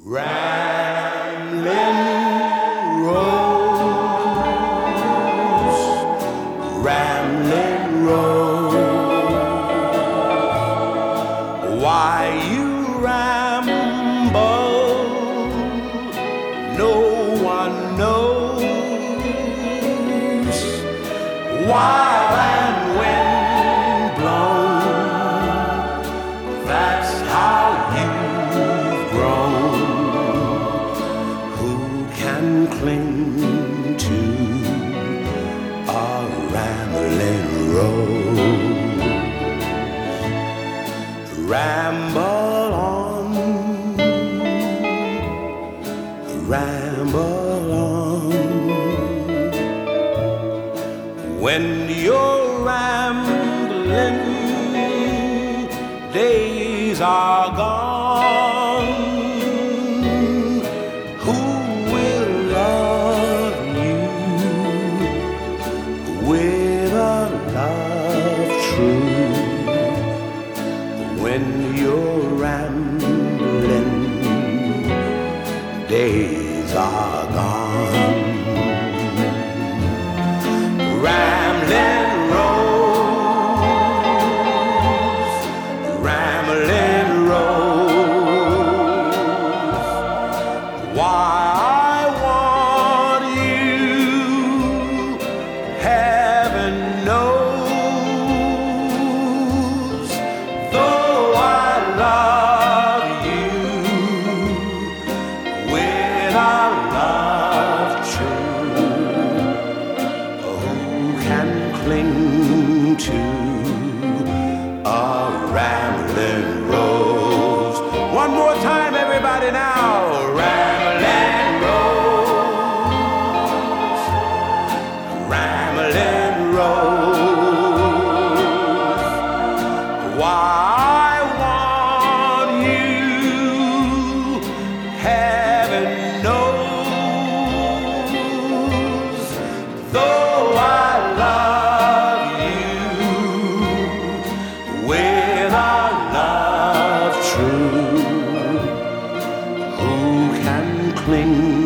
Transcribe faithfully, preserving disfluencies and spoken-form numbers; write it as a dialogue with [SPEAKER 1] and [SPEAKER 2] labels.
[SPEAKER 1] Rambling Rose, Rambling Rose, why you ramble, no one knows. While and wind blown, that's how you've grown. Who can cling to a rambling rose? Ramble on, ramble on. When you're rambling, days are gone. Who will love you with a love true? When you're rambling, days are gone. Rambling Rose, Rambling Rose, why I want you, heaven knows. Though I love you with a love true, can cling to a rambling rose. One more time, everybody now. Rambling rose, rambling rose, why I want you, heaven knows. Though I love you with a love true, who can cling